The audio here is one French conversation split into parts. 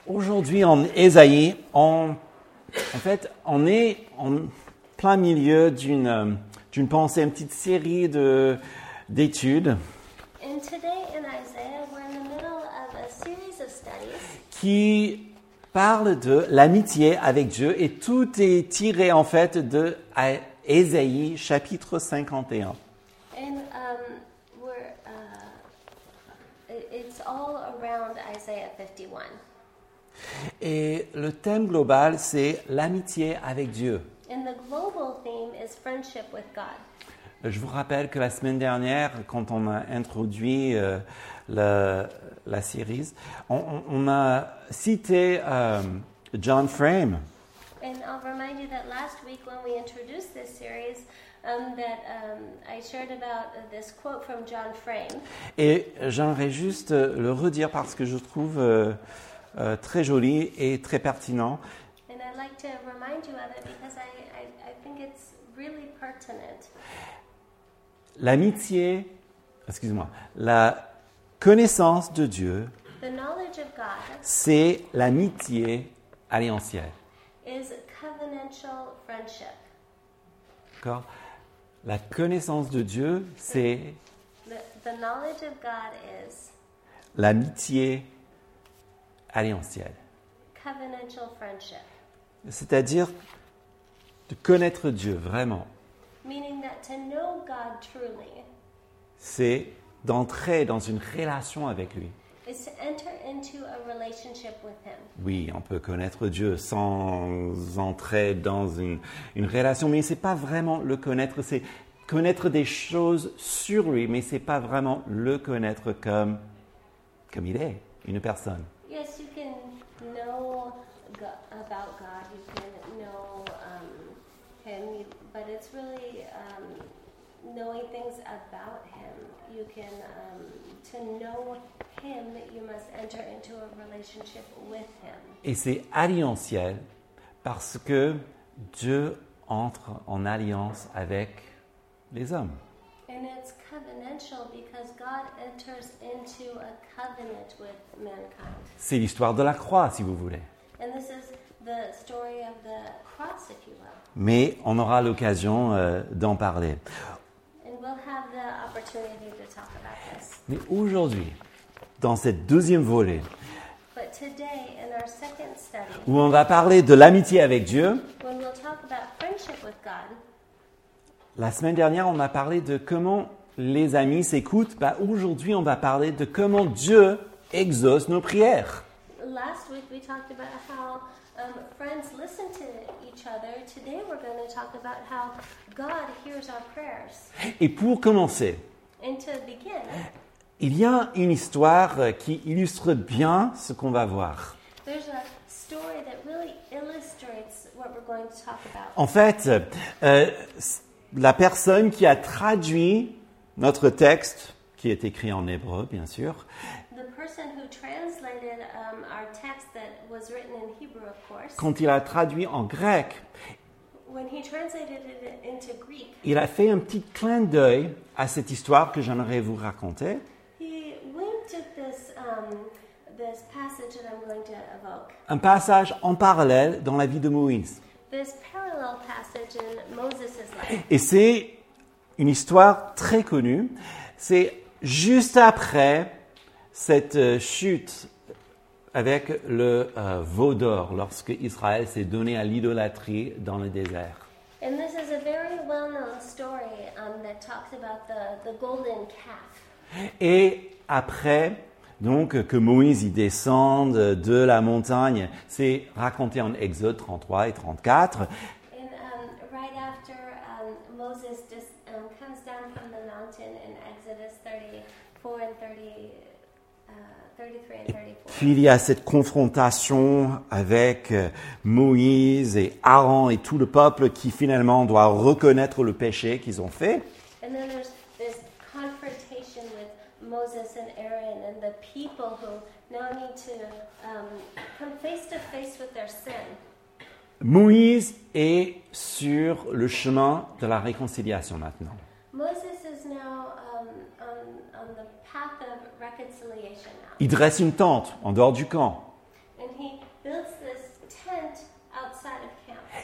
Aujourd'hui, en Ésaïe, on est en plein milieu d'une pensée, une petite série d'études And today in Isaiah, we're in the middle of a series of studies qui parlent de l'amitié avec Dieu et tout est tiré en fait de Ésaïe chapitre 51. and it's all around Isaiah 51. Et le thème global, c'est l'amitié avec Dieu. And the global theme is friendship with God. Je vous rappelle que la semaine dernière, quand on a introduit la série, on a cité John Frame. And I'll remind you that last week when we introduced this series, I shared about this quote from John Frame. Et j'aimerais juste le redire parce que je trouve très joli et très pertinent. And I'd like to remind you of it because I think it's really pertinent. La connaissance de Dieu, The knowledge of God c'est l'amitié alliantielle. is covenantal friendship. D'accord ? La connaissance de Dieu, c'est The knowledge of God is l'amitié alliantielle. covenantal friendship, C'est-à-dire de connaître Dieu vraiment. meaning that to know God truly C'est d'entrer dans une relation avec lui. is to enter into a relationship with Him. Oui, on peut connaître Dieu sans entrer dans une relation, mais ce n'est pas vraiment le connaître, c'est connaître des choses sur lui, mais ce n'est pas vraiment le connaître comme il est, une personne. Yes, you can know about God, you can know Him, but it's really knowing things about Him. You can, to know Him, you must enter into a relationship with Him. Et c'est alliantiel parce que Dieu entre en alliance avec les hommes. And it's covenantal because God enters into a covenant with mankind. C'est l'histoire de la croix, si vous voulez. And this is the story of the cross, if you will. Mais on aura l'occasion d'en parler. And we'll have the opportunity to talk about this. Mais aujourd'hui, dans cette deuxième volet, But today, in our second study, où on va parler de l'amitié avec Dieu, when we'll talk about friendship with God, la semaine dernière, on a parlé de comment les amis s'écoutent. Aujourd'hui, on va parler de comment Dieu exauce nos prières. last week we talked about how friends listen to each other. Today we're going to talk about how God hears our prayers. Et pour commencer, And to begin, il y a une histoire qui illustre bien ce qu'on va voir. there's a story that really illustrates what we're going to talk about. En fait, la personne qui a traduit notre texte, qui est écrit en hébreu, bien sûr, The person who translated our text that was written in Hebrew, of course, quand il a traduit en grec, when he translated it into Greek, il a fait un petit clin d'œil à cette histoire que j'aimerais vous raconter. he winked at this passage that I'm going to evoke. Un passage en parallèle dans la vie de Moïse. This parallel passage in Moses' life. Et c'est une histoire très connue. C'est juste après cette chute avec le veau d'or, lorsque Israël s'est donné à l'idolâtrie dans le désert. And this is a very well-known story that talks about the golden calf. Et après, donc, que Moïse y descende de la montagne, c'est raconté en Exode 33 et 34. And right after Moses comes down from the mountain in Exodus 34 and 33 and 34. Puis il y a cette confrontation avec Moïse et Aaron et tout le peuple qui finalement doit reconnaître le péché qu'ils ont fait. And then there's this confrontation with Moses and Aaron and the people who now need to come face to face with their sin. Moïse est sur le chemin de la réconciliation maintenant. Moses is now on the path of reconciliation now. Il dresse une tente en dehors du camp. And he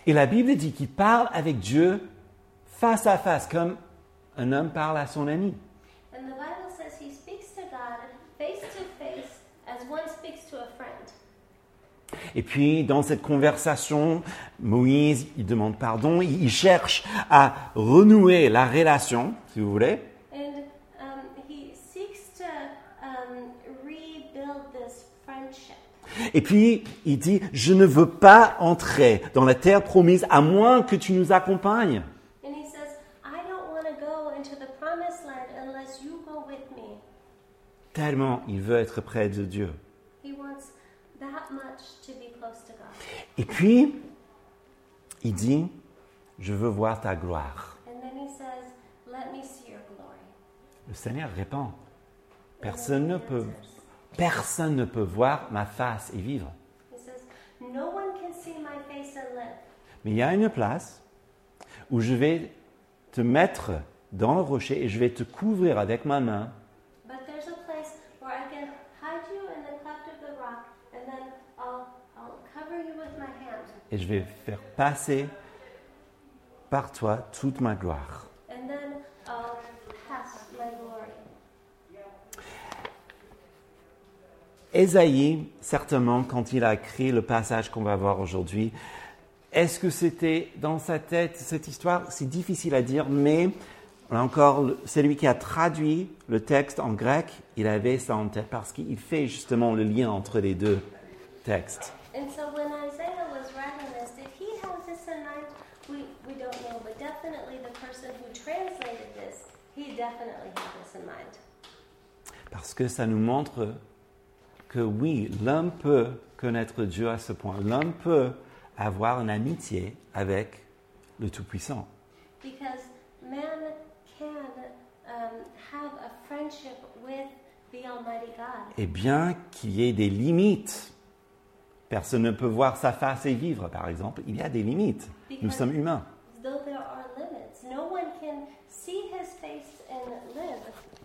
Et la Bible dit qu'il parle avec Dieu face à face, comme un homme parle à son ami. And the Bible says he speaks to God face to face as one speaks to a friend. Et puis, dans cette conversation, Moïse, il demande pardon, il cherche à renouer la relation, si vous voulez. And he seeks to rebuild this friendship. Et puis, il dit, je ne veux pas entrer dans la terre promise à moins que tu nous accompagnes. And he says, I don't want to go into the promised land unless you go with me. Tellement il veut être près de Dieu. He wants that much to be close to God. Et puis, il dit, je veux voir ta gloire. And then he says, let me see your glory. Le Seigneur répond, And personne then ne he peut, answers. personne ne peut voir ma face et vivre. He says, no one can see my face and live. Mais il y a une place où je vais te mettre dans le rocher et je vais te couvrir avec ma main. But there's a place where I can hide you in the cleft of the rock, and then I'll cover you with my hand, Et je vais faire passer par toi toute ma gloire. and then I'll pass my glory. Ésaïe, certainement, quand il a écrit le passage qu'on va voir aujourd'hui, est-ce que c'était dans sa tête, cette histoire? C'est difficile à dire, mais là encore, c'est lui qui a traduit le texte en grec, il avait ça en tête parce qu'il fait justement le lien entre les deux textes. And so when Isaiah was writing this, did he have this in mind? We don't know, but definitely the person who translated this, he definitely had this in mind. Parce que ça nous montre que oui, l'homme peut connaître Dieu à ce point. L'homme peut avoir une amitié avec le Tout-Puissant. Because man can have a friendship with the Almighty God. Et bien qu'il y ait des limites, personne ne peut voir sa face et vivre, par exemple, il y a des limites. Nous sommes humains. Though there are limits, no one can see his face and live.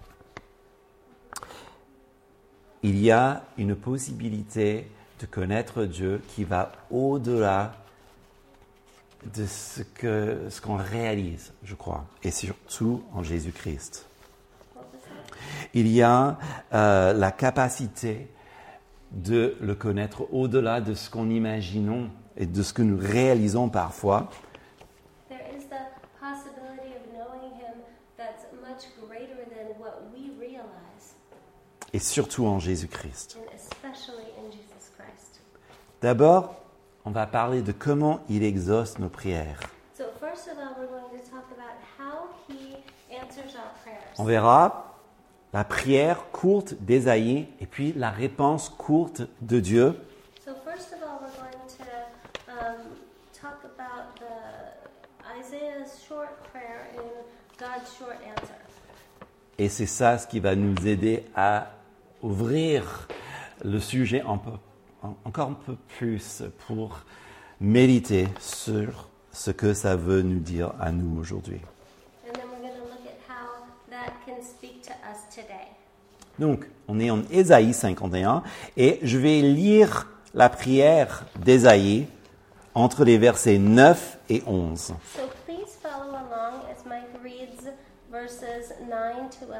Il y a une possibilité de connaître Dieu qui va au-delà de ce qu'on réalise, je crois, et surtout en Jésus-Christ. What was that? Il y a la capacité de le connaître au-delà de ce qu'on imaginons et de ce que nous réalisons parfois. There is the possibility of knowing him that's much greater than what we realize, Et surtout en Jésus-Christ. and especially in Jesus Christ. D'abord, on va parler de comment il exauce nos prières. So first of all, we're going to talk about how he answers our prayers. On verra la prière courte d'Ésaïe et puis la réponse courte de Dieu. So first of all, we're going to talk about Isaiah's short prayer and God's short answer. Et c'est ça ce qui va nous aider à ouvrir le sujet encore un peu plus pour méditer sur ce que ça veut nous dire à nous aujourd'hui. And then we're going to look at how that can speak to us today. Donc, on est en Ésaïe 51 et je vais lire la prière d'Ésaïe entre les versets 9 et 11. So please follow along as Mike reads verses 9 to 11.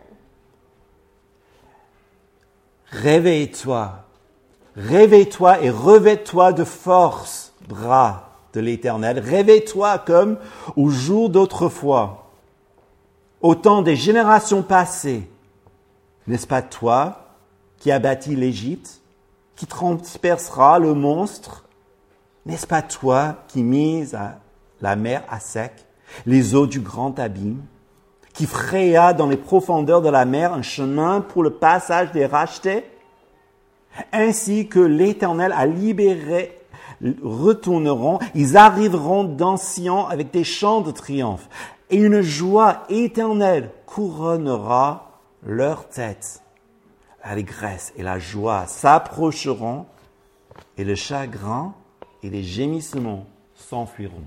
Réveille-toi, réveille-toi et revêt-toi de force, bras de l'Éternel. Réveille-toi comme au jour d'autrefois, au temps des générations passées. N'est-ce pas toi qui as bâti l'Égypte, qui transpercera le monstre? N'est-ce pas toi qui mises la mer à sec, les eaux du grand abîme, qui fraya dans les profondeurs de la mer un chemin pour le passage des rachetés? Ainsi que l'Éternel a libéré, retourneront, ils arriveront dans Sion avec des chants de triomphe, et une joie éternelle couronnera leur tête. L'allégresse et la joie s'approcheront, et le chagrin et les gémissements s'enfuiront.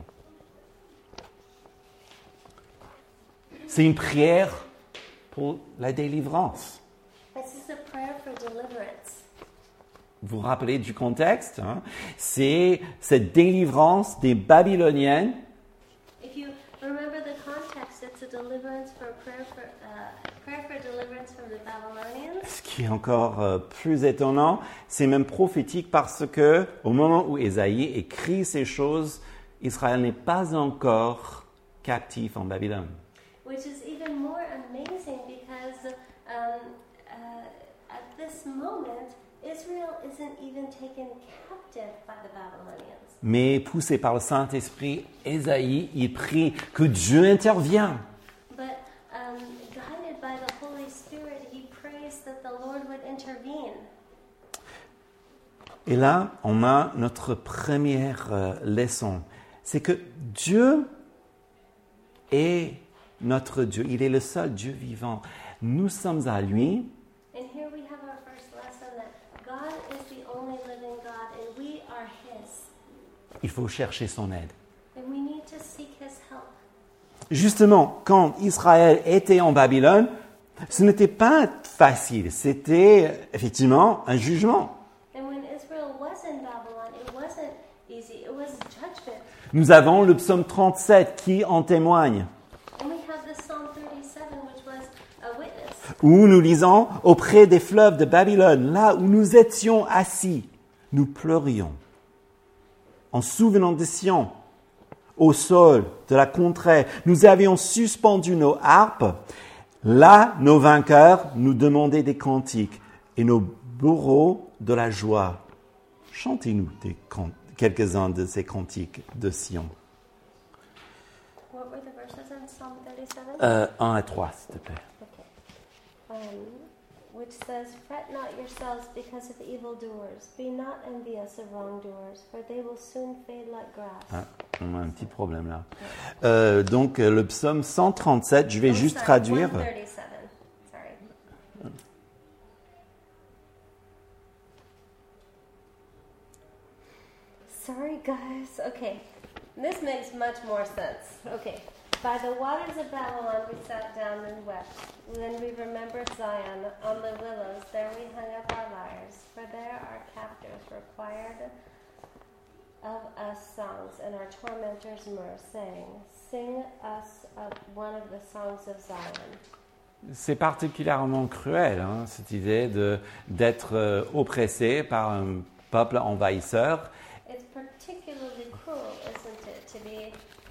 C'est une prière pour la délivrance. This is a prayer for deliverance. vous vous rappelez du contexte, hein, c'est cette délivrance des Babyloniens. If you remember the context, it's a deliverance for prayer for deliverance from the Babylonians. Ce qui est encore plus étonnant, c'est même prophétique parce que au moment où Ésaïe écrit ces choses, Israël n'est pas encore captif en Babylone. Which is even more amazing because at this moment, Israel isn't even taken captive by the Babylonians. Mais poussé par le Saint-Esprit, Ésaïe, il prie que Dieu intervienne. But guided by the Holy Spirit, he prays that the Lord would intervene. Et là, on a notre première leçon. C'est que Dieu est notre Dieu. Il est le seul Dieu vivant. Nous sommes à lui. And here we have our first lesson that God is the only living God and we are His. Il faut chercher son aide. And we need to seek His help. Justement, quand Israël était en Babylone, ce n'était pas facile. C'était effectivement un jugement. And when Israel was in Babylon, it wasn't easy. It was judgment. Nous avons le psaume 37 qui en témoigne, And we have the Psalm 37, which was a witness. où nous lisons « Auprès des fleuves de Babylone, là où nous étions assis, nous pleurions, en souvenant de Sion, au sol de la contrée, nous avions suspendu nos harpes, là nos vainqueurs nous demandaient des cantiques, et nos bourreaux de la joie. Chantez-nous quelques-uns de ces cantiques de Sion. » What were the verses in Psalm 37? 1 à 3, s'il te plaît. Okay. Which says, "Fret not yourselves because of evildoers. Be not envious of wrongdoers, for they will soon fade like grass." Ah, on a un petit problème là. Donc le psaume 137, je vais Oh, juste sorry, traduire. 137. Sorry. Sorry, guys. Okay. This makes much more sense. Okay. By the waters of Babylon we sat down and wept. Then we remembered Zion. On the willows there we hung up our lyres. For there our captors required of us songs, and our tormentors myrrh, saying, "Sing us one of the songs of Zion." C'est particulièrement cruel, hein, cette idée d'être oppressé par un peuple envahisseur. It's particularly cruel, isn't it, to be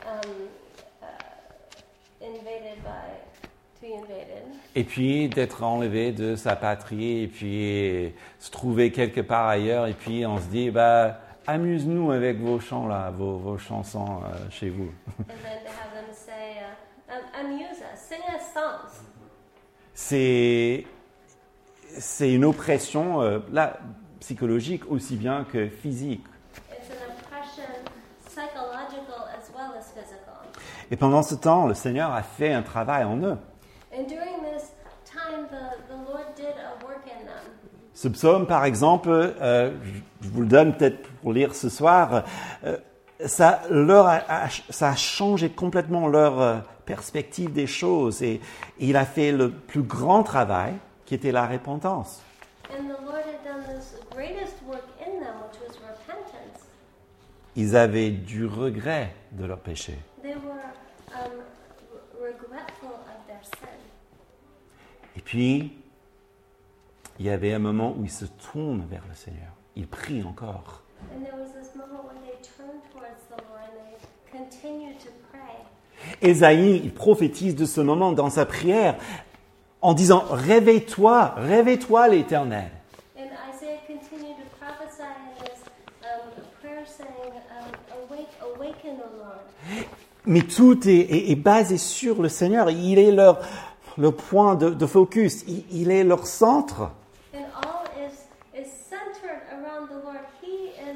invaded. Et puis d'être enlevé de sa patrie et puis se trouver quelque part ailleurs et puis on se dit amuse-nous avec vos chants là, vos chansons chez vous. And then to have them say, amuse us, sing us songs. C'est une oppression là psychologique aussi bien que physique. It's an oppression, psychological as well as physical. Et pendant ce temps, le Seigneur a fait un travail en eux. And during this time, the Lord did a work in them. Ce psaume, par exemple, je vous le donne peut-être pour lire ce soir, ça a changé complètement leur perspective des choses et il a fait le plus grand travail qui était la repentance. And the Lord had done this greatest work in them, which was repentance. Ils avaient du regret de leur péché. They were regretful of their sin. Et puis, il y avait un moment où ils se tournent vers le Seigneur. Ils prient encore. And there was this moment when they turned towards the Lord and they continued to pray. Ésaïe, il prophétise de ce moment dans sa prière en disant « Réveille-toi, réveille-toi l'Éternel ». And Isaiah continued to prophesy in his prayer saying, awaken, O Lord. Mais tout est basé sur le Seigneur. Il est leur point de focus. Il est leur centre. And all is centered around the Lord. He is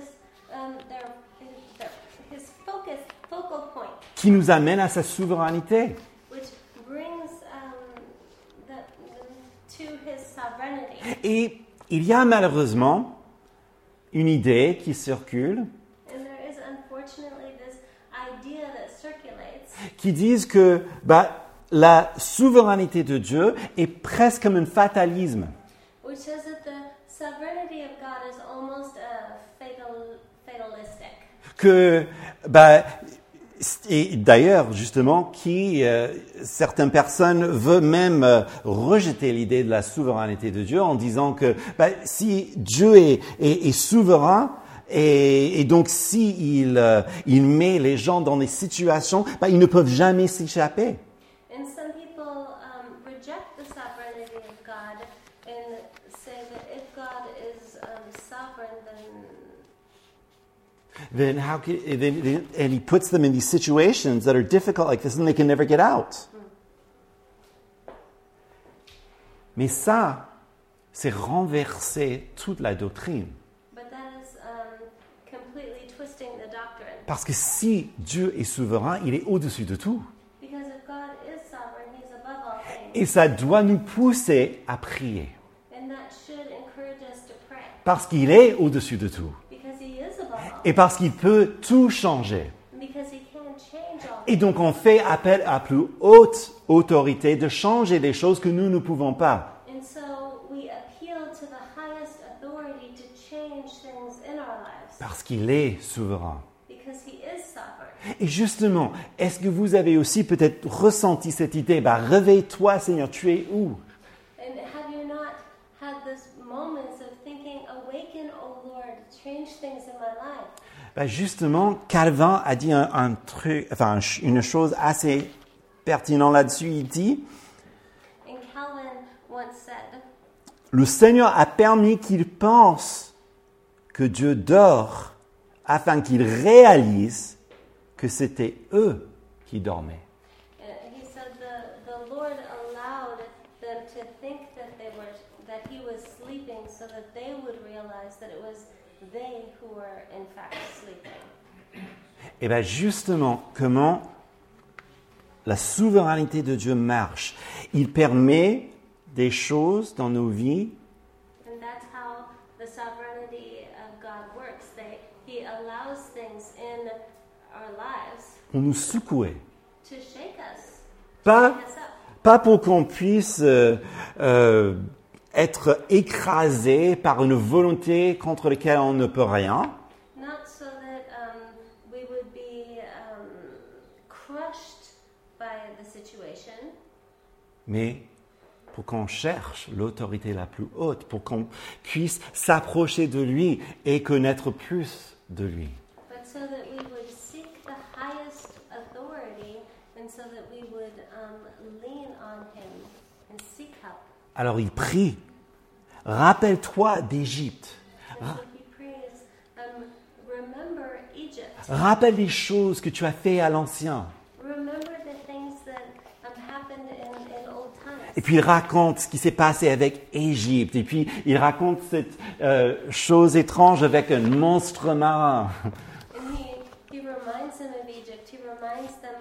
his focal point. Qui nous amène à sa souveraineté. Which brings to his sovereignty. Et il y a malheureusement une idée qui circule And there is unfortunately this idea that circulates. qui disent que la souveraineté de Dieu est presque comme un fatalisme. Which says that the sovereignty of God is almost que, et d'ailleurs, justement, certaines personnes veulent même rejeter l'idée de la souveraineté de Dieu en disant que si Dieu est souverain, et donc si il met les gens dans des situations, ils ne peuvent jamais s'échapper. And some people reject the sovereignty of God and say that if God is sovereign, Then and he puts them in these situations that are difficult like this and they can never get out. Mais ça, c'est renverser toute la doctrine. but that is completely twisting the doctrine. Parce que si Dieu est souverain, il est au-dessus de tout. Because if God is sovereign, He's above all things. Et ça doit nous pousser à prier. And that should encourage us to pray. Parce qu'il est au-dessus de tout. Because He is above all. Et parce qu'il peut tout changer. And because He can change all Et donc on fait appel à plus haute autorité de changer des choses que nous ne pouvons pas. And so we appeal to the highest authority to change things in our lives. Parce qu'il est souverain. Because He is sovereign. Et justement, est-ce que vous avez aussi peut-être ressenti cette idée, réveille-toi Seigneur, tu es où? And have you not had this moments of thinking, awaken, O Lord, change things in my life? Justement, Calvin a dit une chose assez pertinente là-dessus. Il dit, And Calvin once said, le Seigneur a permis qu'ils pensent que Dieu dort afin qu'ils réalisent que c'était eux qui dormaient. he said the Lord allowed them to think that He was sleeping so that they would realize that it was they who were in fact sleeping. Et bien justement, comment la souveraineté de Dieu marche. Il permet des choses dans nos vies And that's how the sovereignty of God works. He allows things in our lives pour nous secouer. to shake us, Pas, shake us up. pas pour qu'on puisse être écrasé par une volonté contre laquelle on ne peut rien, Not so that we would be crushed by the situation, mais pour qu'on cherche l'autorité la plus haute, pour qu'on puisse s'approcher de lui et connaître plus de lui. but so that we would seek the highest authority and so that we would lean on Him and seek help. Alors il prie, rappelle-toi d'Égypte, And so He prays, remember Egypt. rappelle les choses que tu as fait à l'ancien. Remember the things that happened in old times. Et puis il raconte ce qui s'est passé avec Égypte. Et puis il raconte cette chose étrange avec un monstre marin. And he reminds them of Egypt. He reminds them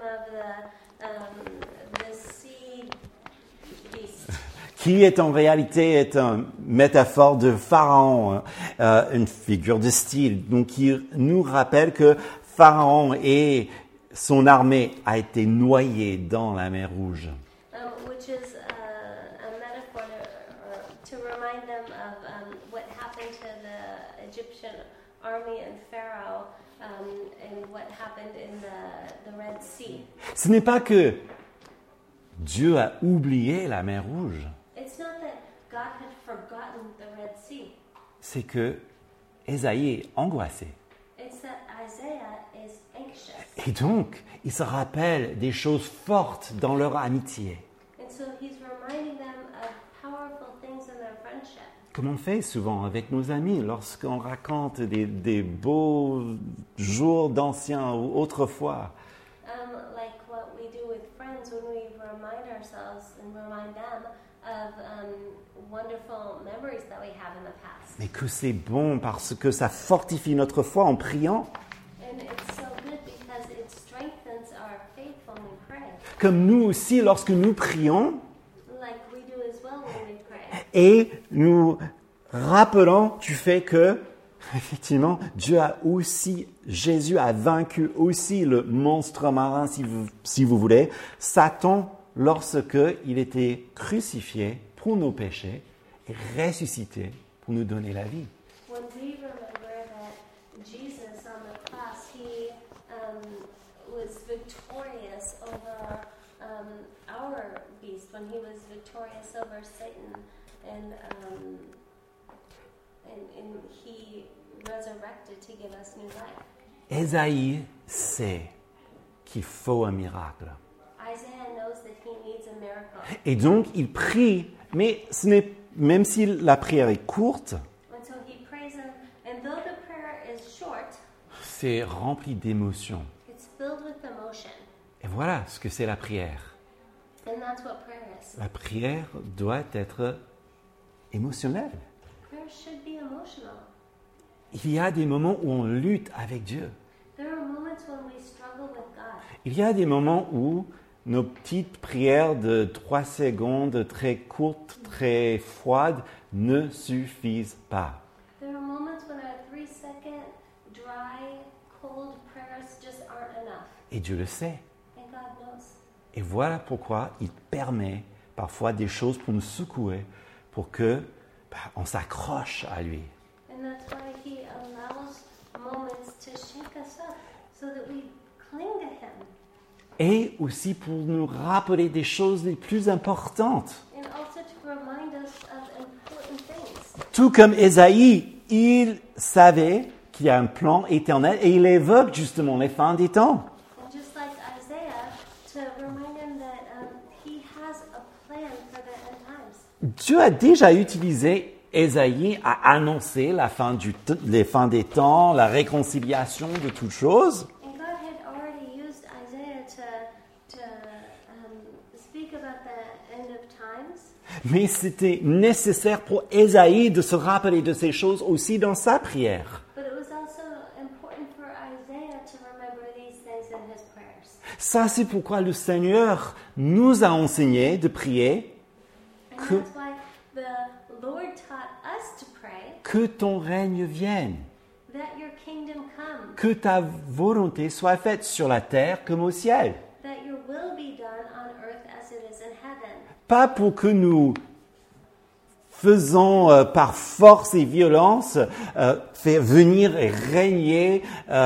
of the sea beast, Qui est en réalité une métaphore de Pharaon, une figure de style. Donc il nous rappelle que Pharaon et son armée a été noyée dans la mer Rouge. which is a metaphor to remind them of what happened to the Egyptian army and Pharaoh and what happened in the Red Sea. Ce n'est pas que Dieu a oublié la mer Rouge, It's not that God had forgotten the Red Sea. c'est que Ésaïe est angoissé. It's that Isaiah is anxious. Et donc, il se rappelle des choses fortes dans leur amitié. And so he's reminding them of powerful things in their friendship. Comme on fait souvent avec nos amis lorsqu'on raconte des beaux jours d'anciens ou autrefois. Like what we do with friends when we remind ourselves and remind them of wonderful memories that we have in the past. Mais que c'est bon parce que ça fortifie notre foi en priant. And it's so good because it strengthens our faith when we pray. Comme nous aussi, lorsque nous prions Like we do as well when we pray. et nous rappelons du fait que, effectivement, Jésus a vaincu aussi le monstre marin, si vous voulez, Satan, lorsque il était crucifié pour nos péchés et ressuscité pour nous donner la vie. When we remember that Jesus on the cross, he was victorious over our beast, when he was victorious over Satan, and he resurrected to give us new life. Ésaïe sait qu'il faut un miracle. Isaiah knows that he needs a miracle. Et donc, il prie, mais ce n'est, même si la prière est courte, And so he prays him, and though the prayer is short, c'est rempli d'émotions. it's filled with emotion. Et voilà ce que c'est la prière. And that's what prayer is. La prière doit être émotionnelle. Prayer should be emotional. Il y a des moments où on lutte avec Dieu. There are moments when we struggle with God. Il y a des moments où nos petites prières de 3 secondes, très courtes, très froides, ne suffisent pas. There are moments when our 3-second, dry, cold prayers just aren't enough. Et Dieu le sait. And God knows. Et voilà pourquoi il permet parfois des choses pour nous secouer, pour que on s'accroche à lui. And that's why he allows moments to shake us up so that we cling to him. Et aussi pour nous rappeler des choses les plus importantes. And also to remind us of important things. Tout comme Ésaïe, il savait qu'il y a un plan éternel et il évoque justement les fins des temps. And just like Isaiah, to remind him that he has a plan for the end times. Dieu a déjà utilisé Ésaïe à annoncer les fins des temps, la réconciliation de toutes choses. And God had already used Isaiah to speak about the end of times. Mais c'était nécessaire pour Ésaïe de se rappeler de ces choses aussi dans sa prière. But it was also important for Isaiah to remember these things in his prayers. Ça, c'est pourquoi le Seigneur nous a enseigné de prier And que, that's why the Lord taught us to pray que ton règne vienne, that your kingdom come, que ta volonté soit faite sur la terre comme au ciel. that your will be done on earth as it is in heaven. Pas pour que nous faisons par force et violence faire venir et régner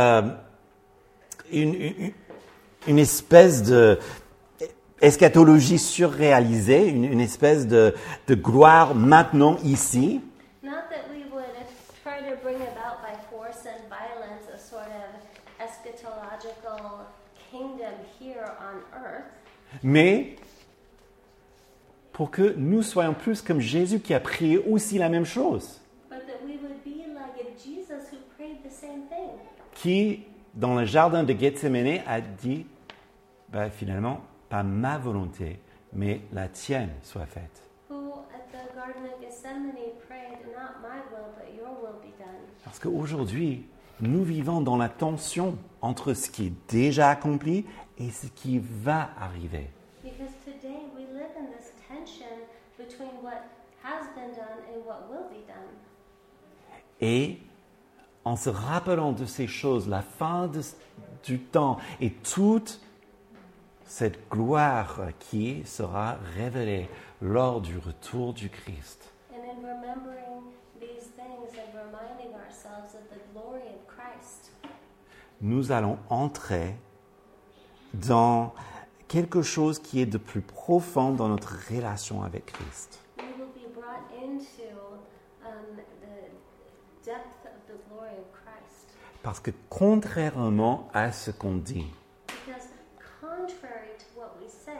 une espèce de eschatologie surréalisée, une espèce de gloire maintenant ici, Not that we would try to bring about by force and violence a sort of eschatological kingdom here on earth, mais pour que nous soyons plus comme Jésus qui a prié aussi la même chose, but that we would be like a Jesus who prayed the same thing. qui, dans le jardin de Gethsémane, a dit, finalement, pas ma volonté, mais la tienne soit faite. Who at the Garden of Gethsemane prayed, not my will, but your will be done. Parce qu'aujourd'hui, nous vivons dans la tension entre ce qui est déjà accompli et ce qui va arriver. Because today we live in this tension between what has been done and what will be done. Et en se rappelant de ces choses, la fin du temps et toute cette gloire qui sera révélée lors du retour du Christ, And in remembering these things and reminding ourselves of the glory of Christ, nous allons entrer dans quelque chose qui est de plus profond dans notre relation avec Christ. we will be brought into the depth of the glory of Christ. Parce que contrairement à ce qu'on dit, Because contrary to what we say,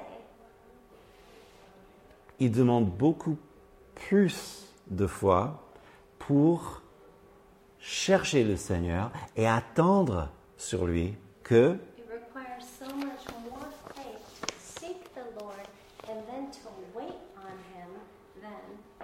il demande beaucoup plus de foi pour chercher le Seigneur et attendre sur lui que it requires so much more faith to seek the Lord and then to wait on Him than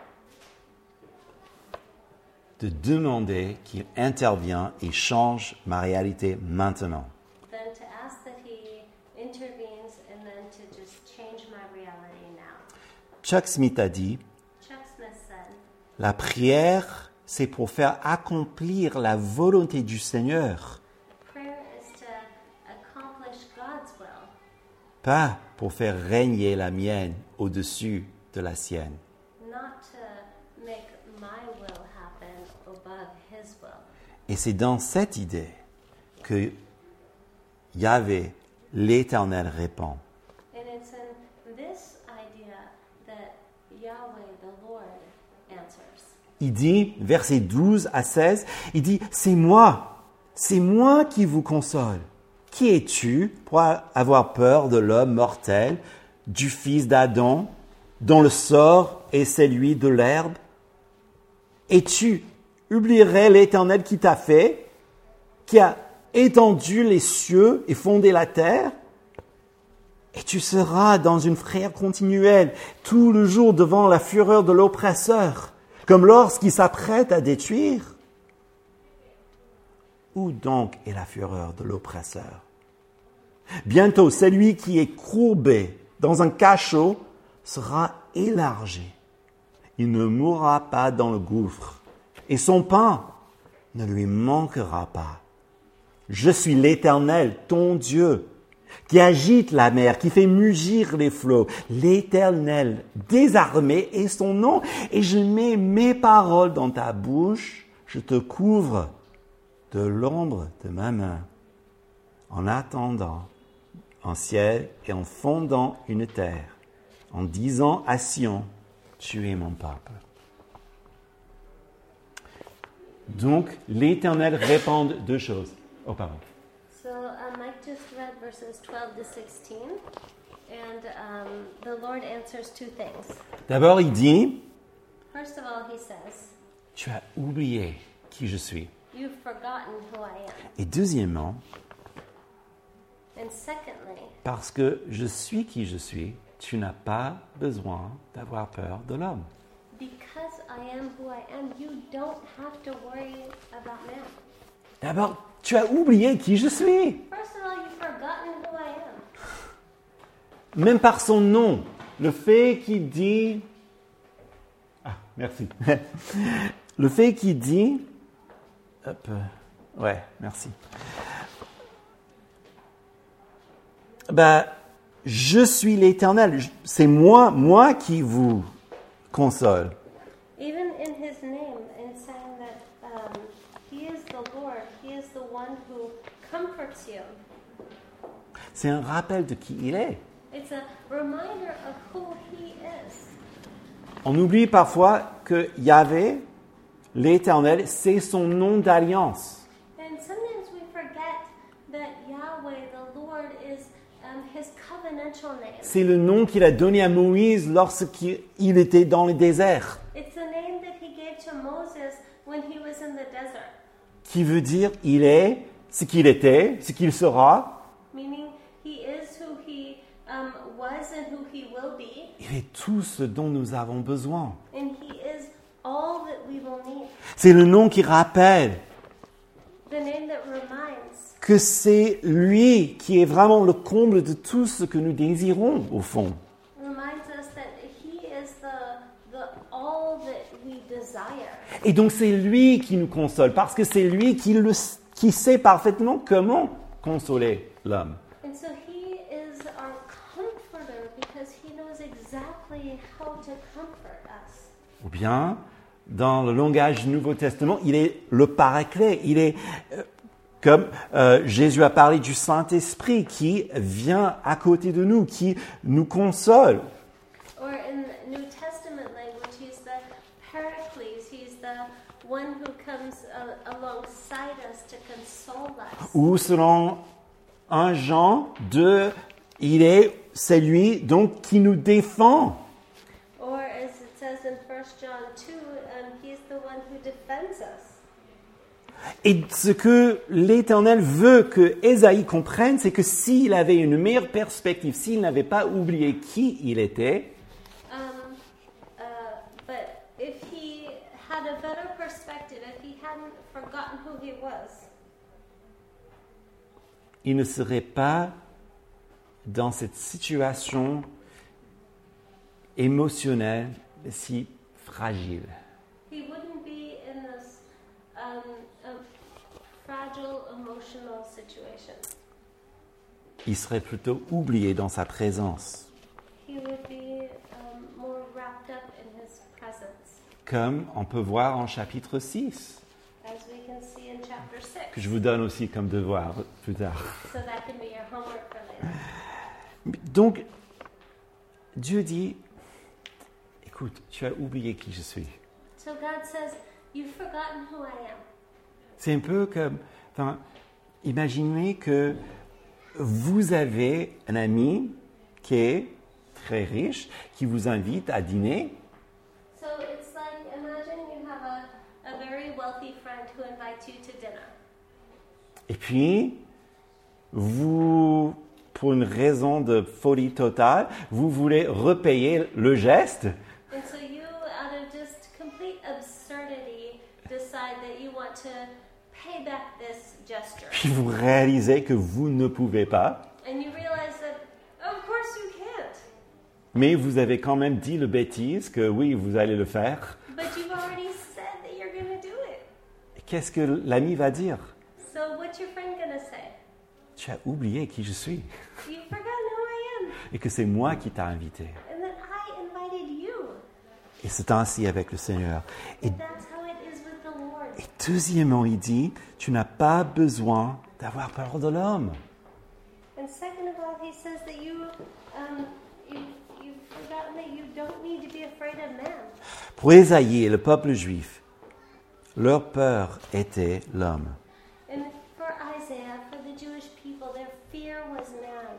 de demander qu'il intervienne et change ma réalité maintenant. to ask that He intervenes and then to just change my reality now. Chuck Smith a dit, Chuck Smith said, la prière, c'est pour faire accomplir la volonté du Seigneur, prayer is to accomplish God's will, pas pour faire régner la mienne au-dessus de la sienne. not to make my will happen above His will. Et c'est dans cette idée qu'il Yahvé, l'Éternel répond. And it's in this idea that Yahweh, the Lord, answers. Il dit, versets 12 à 16, il dit, c'est moi qui vous console. Qui es-tu pour avoir peur de l'homme mortel, du fils d'Adam, dont le sort est celui de l'herbe? Et tu oublierais l'Éternel qui t'a fait, qui a étendu les cieux et fondé la terre? Et tu seras dans une frayeur continuelle tout le jour devant la fureur de l'oppresseur, comme lorsqu'il s'apprête à détruire. Où donc est la fureur de l'oppresseur? Bientôt, celui qui est courbé dans un cachot sera élargi. Il ne mourra pas dans le gouffre, et son pain ne lui manquera pas. Je suis l'Éternel, ton Dieu, qui agite la mer, qui fait mugir les flots. L'Éternel désarmé est son nom, et je mets mes paroles dans ta bouche, je te couvre de l'ombre de ma main, en attendant un ciel et en fondant une terre, en disant à Sion, tu es mon peuple. Donc, l'Éternel répond deux choses. Oh, pardon. So Mike just read verses 12 to 16, and the Lord answers two things. D'abord, il dit, First of all, he says, tu as oublié qui je suis. you've forgotten who I am. Et deuxièmement, And secondly, parce que je suis qui je suis, tu n'as pas besoin d'avoir peur de l'homme. because I am who I am, you don't have to worry about man. D'abord, tu as oublié qui je suis. First of all, you've forgotten who I am. Même par son nom, le fait qu'il dit... Ah, merci. Le fait qu'il dit... Hop, ouais, merci. Je suis l'Éternel. C'est moi qui vous console. Even in his name, in saying that he is the Lord, he is the one who comforts you. C'est un rappel de qui il est. It's a reminder of who he is. On oublie parfois que Yahvé, l'Éternel, c'est son nom d'alliance. And sometimes we forget that Yahweh, the Lord, is his covenantal name. C'est le nom qu'il a donné à Moïse lorsqu'il était dans le désert, It's the name that he gave to Moses when he was in the desert, qui veut dire il est ce qu'il était, ce qu'il sera. meaning he is who he was and who he will be, Il est tout ce dont nous avons besoin. and he is all that we will need. C'est le nom qui rappelle The name that reminds que c'est lui qui est vraiment le comble de tout ce que nous désirons, au fond. reminds us that he is the all that we desire. Et donc c'est lui qui nous console, parce que c'est lui qui sait parfaitement comment consoler l'homme. And so he is our comforter because he knows exactly how to comfort us. Ou bien, dans le langage du Nouveau Testament, il est le paraclet. Il est comme Jésus a parlé du Saint-Esprit qui vient à côté de nous, qui nous console. Or in the New Testament language, he's the Paraclete. He's the one who comes alongside us to console us. Ou selon 1 Jean 2, c'est lui donc qui nous défend. Or as it says in 1 John 2, he's the one who defends us. Et ce que l'Éternel veut que Ésaïe comprenne, c'est que s'il avait une meilleure perspective, s'il n'avait pas oublié qui il était, But if he had a better perspective, if he hadn't forgotten who he was, il ne serait pas dans cette situation émotionnelle si fragile. he wouldn't be in this fragile emotional situation. Il serait plutôt oublié dans sa présence, He would be more wrapped up in his presence, comme on peut voir en chapitre 6. as we can see in chapter 6. que je vous donne aussi comme devoir plus tard. So that can be your homework for later. Donc, Dieu dit, écoute, tu as oublié qui je suis. So God says, you've forgotten who I am. C'est un peu comme, imaginez que vous avez un ami qui est très riche, qui vous invite à dîner. So it's like, imagine you have a very wealthy friend who invites you to dinner. Et puis, vous, pour une raison de folie totale, vous voulez repayer le geste. And so you, out of just complete absurdity, decide that you want to pay back this gesture. Puis vous réalisez que vous ne pouvez pas. And you realize that, of course you can't. Mais vous avez quand même dit le bêtise que oui, vous allez le faire. But you've already said that you're going to do it. Et qu'est-ce que l'ami va dire? So what's your friend going to say? Tu as oublié qui je suis You've forgotten who I am. et que c'est moi qui t'ai invité. And that I invited you. Et c'est ainsi avec le Seigneur. Et, That's how it is with the Lord. et deuxièmement, il dit, tu n'as pas besoin d'avoir peur de l'homme. And second of all, he says that you've forgotten that you don't need to be afraid of man. Pour Ésaïe et le peuple juif, leur peur était l'homme. And for Isaiah, for the Jewish people, their fear was man.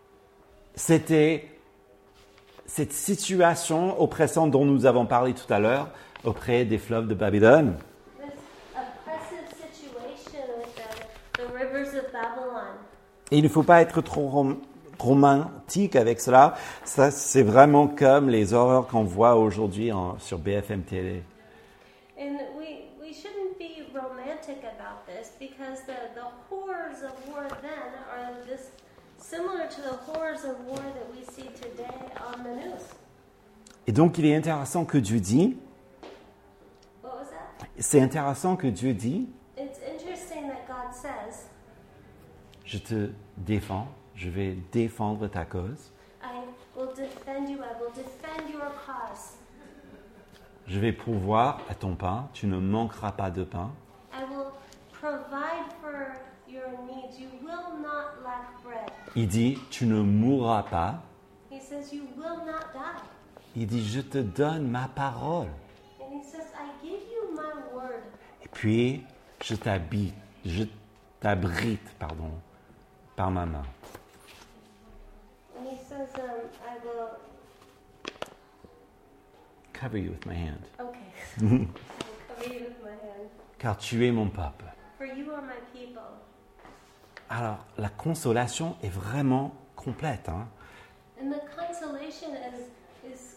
C'était cette situation oppressante dont nous avons parlé tout à l'heure auprès des fleuves de Babylone. This oppressive situation with the rivers of Babylon. Et il ne faut pas être trop romantique avec cela. Ça, c'est vraiment comme les horreurs qu'on voit aujourd'hui sur BFM TV. And we shouldn't be romantic about this because the horrors of war then are this similar to the horrors of war that we see today on the news. Et donc, il est intéressant que Dieu dit, What was that? c'est intéressant que Dieu dit, It's interesting that God says, je te défends, je vais défendre ta cause, I will defend you, I will defend your cause. je vais pourvoir à ton pain, tu ne manqueras pas de pain. I will provide for your needs. You will not lack bread. Il dit, tu ne mourras pas. He says, you will not die. Il dit, je te donne ma parole. And he says, I give you my word. Et puis, je t'abrite, par ma main. And he says, I will, Cover you with my hand. okay. I will cover you with my hand. Car tu es mon peuple. For you are my people. Alors, la consolation est vraiment complète. Hein? And the consolation is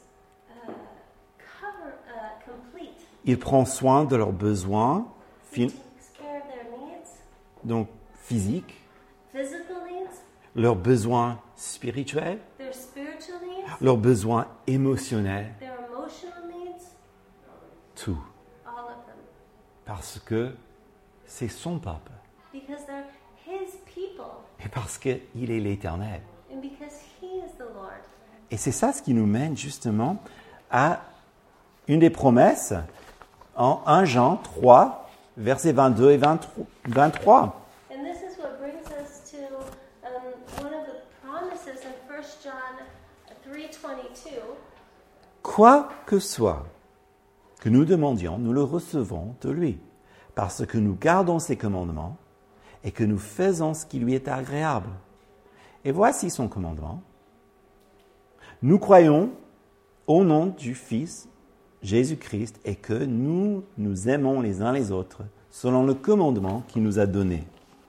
complete. Il prend soin de leurs besoins, He takes care of their needs, donc physiques, physical needs, leurs besoins spirituels, their spiritual needs, leurs besoins émotionnels, their emotional needs, tout. all of them. Parce que c'est son peuple. Because they're his people. Et parce qu'il est l'Éternel. And because he is the Lord. Et c'est ça ce qui nous mène justement à une des promesses en 1 Jean 3, versets 22 et 23. And this is what brings us to one of the promises in 1 John 3:22. Quoi que soit que nous demandions, nous le recevons de lui, parce que nous gardons ses commandements et que nous faisons ce qui lui est agréable. Et voici son commandement. Nous croyons au nom du Fils Jésus-Christ et que nous nous aimons les uns les autres selon le commandement qu'il nous a donné.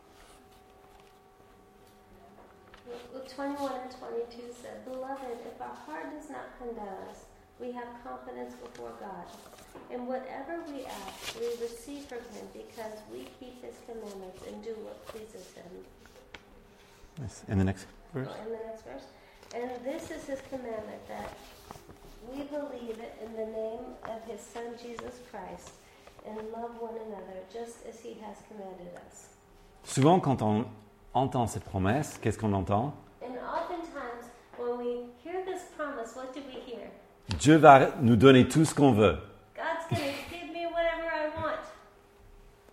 21 and 22 said, Beloved, if our heart does not condemn us, we have confidence before God. And whatever we ask, we receive from him because we keep his commandments and do what pleases him. Yes. And the next verse. In the next verse. And this is his commandment, that we believe in the name of his Son, Jesus Christ, and love one another, just as he has commanded us. Souvent, quand on entend cette promesse, qu'est-ce qu'on entend? And oftentimes, when we hear this promise, what do we hear? Dieu va nous donner tout ce qu'on veut. God's going to give me whatever I want.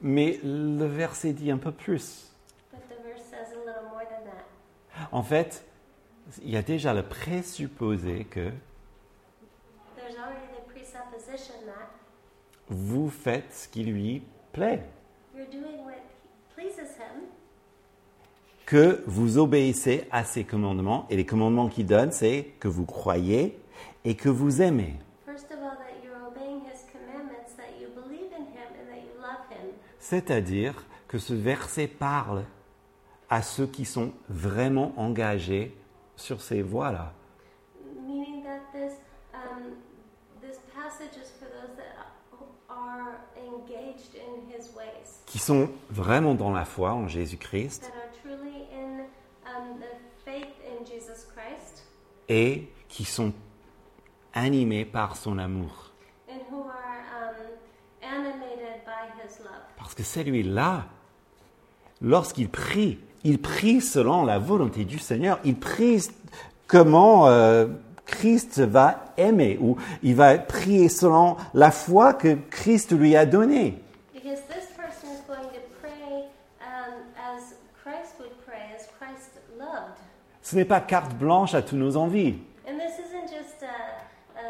Mais le verset dit un peu plus. But the verse says a little more than that. En fait, il y a déjà le présupposé que There's already the presupposition that vous faites ce qui lui plaît, you're doing what pleases him, que vous obéissez à ses commandements. Et les commandements qu'il donne, c'est que vous croyez et que vous aimez. first of all, that you're obeying his commandments, that you believe in him, and that you love him. C'est-à-dire que ce verset parle à ceux qui sont vraiment engagés sur ces voies-là. Meaning that this passage is for those that are engaged in his ways, Qui sont vraiment dans la foi en Jésus-Christ that are truly in the faith in Jesus Christ, et qui sont animés par son amour. and who are animated by his love. Parce que celui-là, lorsqu'il prie, il prie selon la volonté du Seigneur. Il prie comment Christ va aimer, ou il va prier selon la foi que Christ lui a donnée. Because this person is going to pray as Christ would pray, as Christ loved. Ce n'est pas carte blanche à tous nos envies. And this isn't just a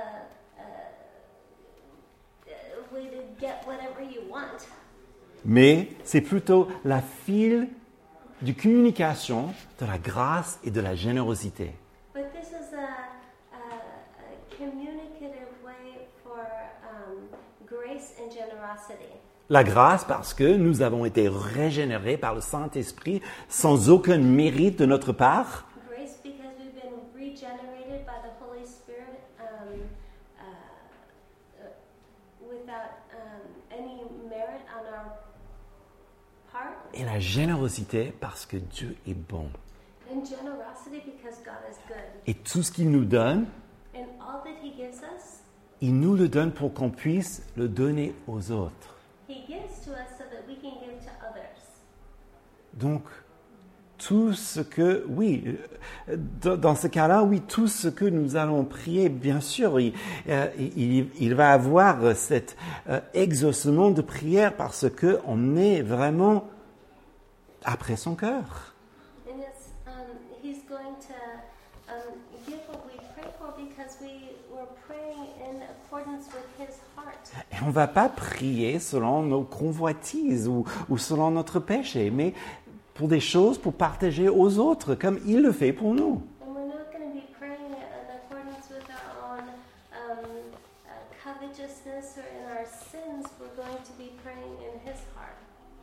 way to get whatever you want, Mais c'est plutôt la file de communication de la grâce et de la générosité. but this is a communicative way for grace and generosity. La grâce parce que nous avons été régénérés par le Saint-Esprit sans aucun mérite de notre part. Grace because we've been regenerated by the Holy Spirit without any merit on our part. Et la générosité parce que Dieu est bon. And generosity because God is good. Et tout ce qu'il nous donne, And all that He gives us, il nous le donne pour qu'on puisse le donner aux autres. He gives to us so that we can give to others. Donc, tout ce que, oui, dans ce cas-là, oui, tout ce que nous allons prier, bien sûr, il va avoir cet exaucement de prière parce qu'on est vraiment après son cœur. And it's, He's going to give what we pray for because we're praying in accordance with His heart. Et on ne va pas prier selon nos convoitises ou selon notre péché, mais pour des choses pour partager aux autres, comme il le fait pour nous. And we're not going to be praying in accordance with our own covetousness or in our sins. We're going to be praying in His heart.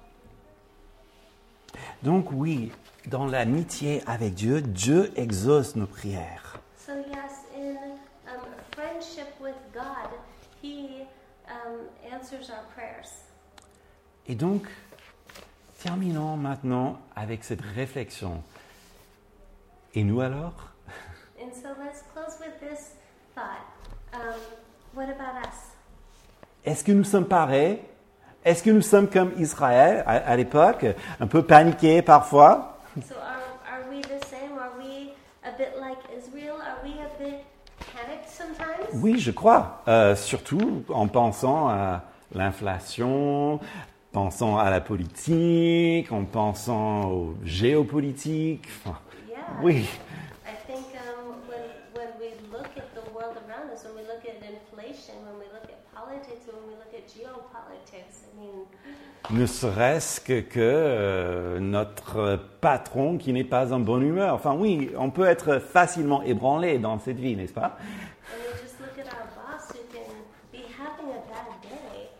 Donc oui, dans l'amitié avec Dieu, Dieu exauce nos prières. So yes, in friendship with God, He answers our prayers. Et donc, terminons maintenant avec cette réflexion. Et nous alors? And so let's close with this thought. What about us? Est-ce que nous sommes pareils? Est-ce que nous sommes comme Israël à l'époque, un peu paniqués parfois? So are we the same? Are we a bit like Israel? Are we a bit panicked sometimes? Oui, je crois. Surtout en pensant à l'inflation, pensant à la politique, en pensant aux géopolitiques. Enfin, Yeah. oui. I think when we look at the world around us, when we look at inflation, when we look at politics, when we look at geopolitics, I mean, Ne serait-ce que notre patron qui n'est pas en bonne humeur. Enfin oui, on peut être facilement ébranlé dans cette vie, n'est-ce pas? and we just look at our boss who can be having a bad day.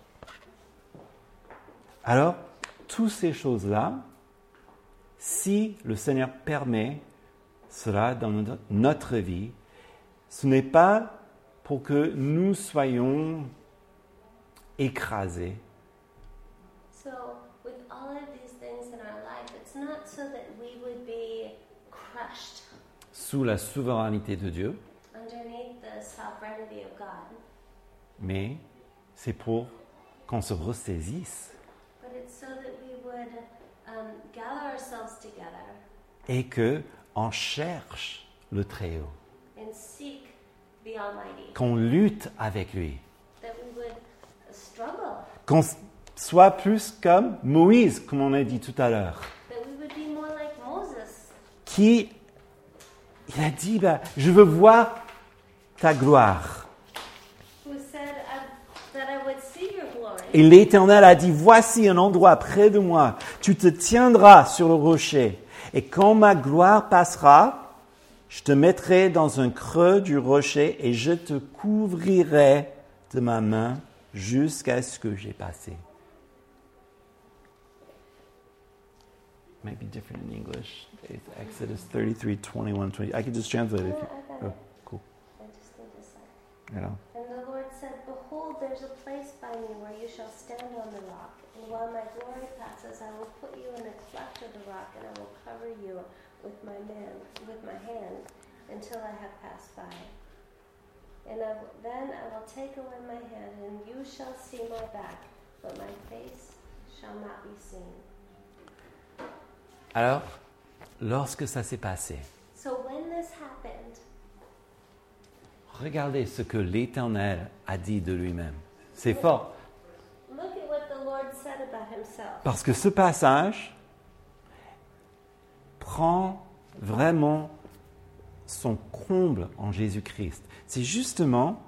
Alors, toutes ces choses-là, si le Seigneur permet cela dans notre vie, ce n'est pas pour que nous soyons écrasés, So with all of these things in our life, it's not so that we would be crushed sous la souveraineté de Dieu, underneath the sovereignty of God, mais c'est pour qu'on se ressaisisse but it's so that we would gather ourselves together et qu'on cherche le Très-Haut, and seek the Almighty, qu'on lutte avec lui, that we would struggle, soit plus comme Moïse, comme on a dit tout à l'heure, that we would be more like Moses, qui il a dit, je veux voir ta gloire. who said that I would see your glory. Et l'Éternel a dit, voici un endroit près de moi, tu te tiendras sur le rocher, et quand ma gloire passera, je te mettrai dans un creux du rocher et je te couvrirai de ma main jusqu'à ce que j'ai passé. Might be different in English. It's Exodus 33, 21, 20. I can just translate it. No, I got it. Cool. I just need to say. Alors. And the Lord said, behold, there's a place by me where you shall stand on the rock. And while my glory passes, I will put you in a cleft of the rock, and I will cover you with my hand until I have passed by. And then I will take away my hand, and you shall see my back, but my face shall not be seen. Alors, lorsque ça s'est passé, So when this happened, regardez ce que l'Éternel a dit de lui-même. C'est fort, look at what the Lord said about himself. parce que ce passage prend vraiment son comble en Jésus-Christ. C'est justement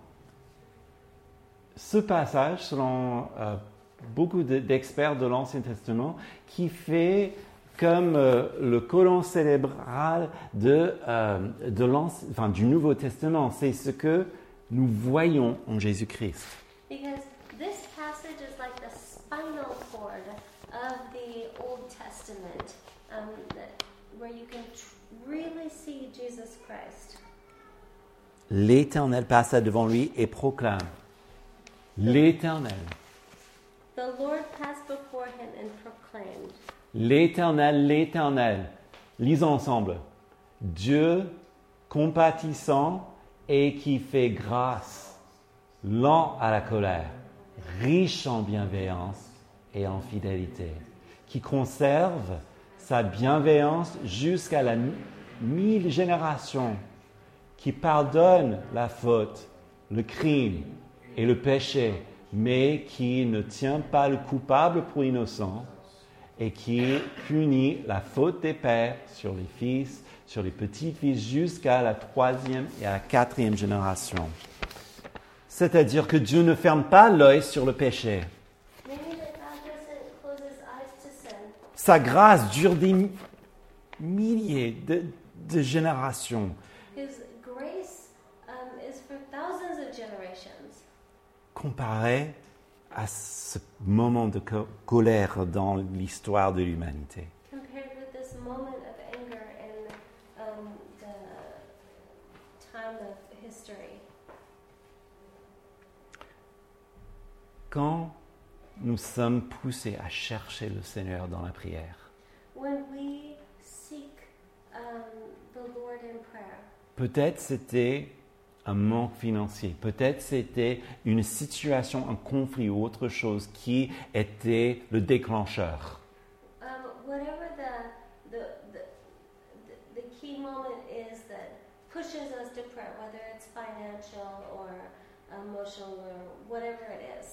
ce passage, selon beaucoup d'experts de l'Ancien Testament, qui fait comme le colon cérébral du Nouveau Testament. C'est ce que nous voyons en Jésus-Christ. Because this passage is like the spinal cord of the Old Testament, where you can really see Jesus Christ. L'Éternel passa devant lui et proclame. L'Éternel. The Lord passed before him and proclaimed. L'Éternel, l'Éternel. Lisons ensemble. Dieu compatissant et qui fait grâce, lent à la colère, riche en bienveillance et en fidélité, qui conserve sa bienveillance jusqu'à la 1000 générations, qui pardonne la faute, le crime et le péché, mais qui ne tient pas le coupable pour innocent, et qui punit la faute des pères sur les fils, sur les petits-fils, jusqu'à la 3e et à la 4e génération. C'est-à-dire que Dieu ne ferme pas l'œil sur le péché. Meaning that God doesn't close his eyes to sin. Sa grâce dure des milliers de générations. His grace is for thousands of generations. Comparé à ce moment de colère dans l'histoire de l'humanité. Compared with this moment of anger in the time of history. Quand nous sommes poussés à chercher le Seigneur dans la prière, When we seek the Lord in prayer, peut-être c'était un manque financier, peut-être c'était une situation, un conflit ou autre chose qui était le déclencheur. whatever the key moment is that pushes us to prayer, whether it's financial or emotional or whatever it is,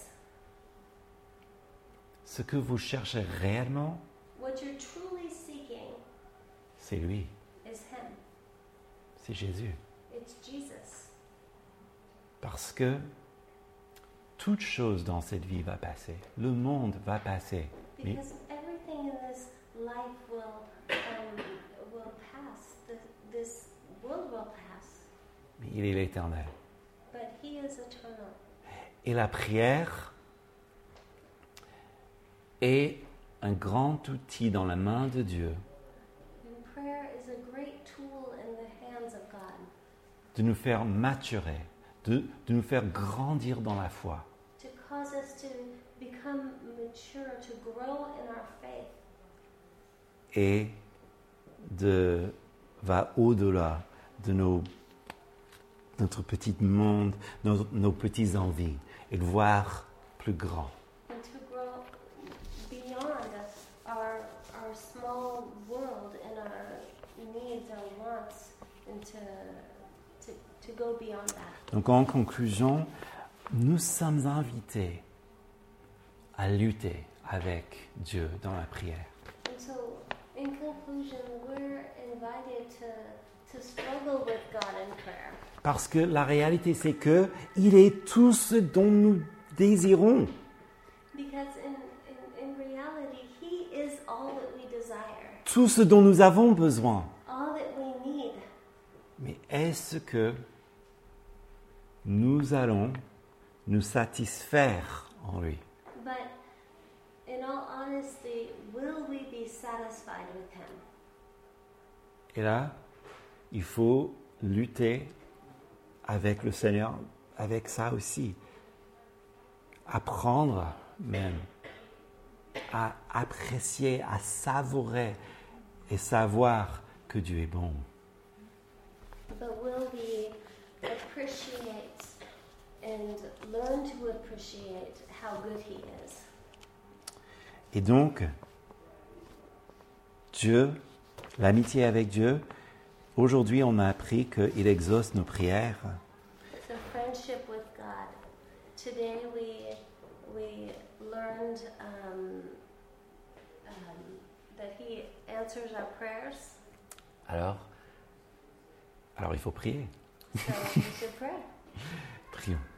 Ce que vous cherchez réellement, what you're truly seeking c'est lui, is Him. c'est Jésus. It's Jesus. Parce que toute chose dans cette vie va passer, le monde va passer, mais Because everything in this life will pass. This world will pass. il est l'Éternel. But He is eternal. Et la prière est un grand outil dans la main de Dieu And prayer is a great tool in the hands of God de nous faire maturer, de nous faire grandir dans la foi. to cause us to become mature, to grow in our faith, Et va au-delà de notre petit monde, nos petites envies, et de voir plus grand. and to grow beyond our small world and our needs, our wants, and to go beyond that. Donc en conclusion, nous sommes invités à lutter avec Dieu dans la prière. And so, in conclusion, we're invited to struggle with God in prayer. Parce que la réalité, c'est que il est tout ce dont nous désirons. Because in reality, He is all that we desire, Tout ce dont nous avons besoin. all that we need. Mais est-ce que nous allons nous satisfaire en lui? But in all honesty, will we be satisfied with Him? Et là, il faut lutter avec le Seigneur, avec ça aussi. Apprendre même à apprécier, à savourer et savoir que Dieu est bon. But will we appreciate and learn to appreciate how good He is? Et donc, Dieu, l'amitié avec Dieu, aujourd'hui on a appris qu'il exauce nos prières. The friendship with God. Today we learned that He answers our prayers. Alors il faut prier. So we should pray. Prions.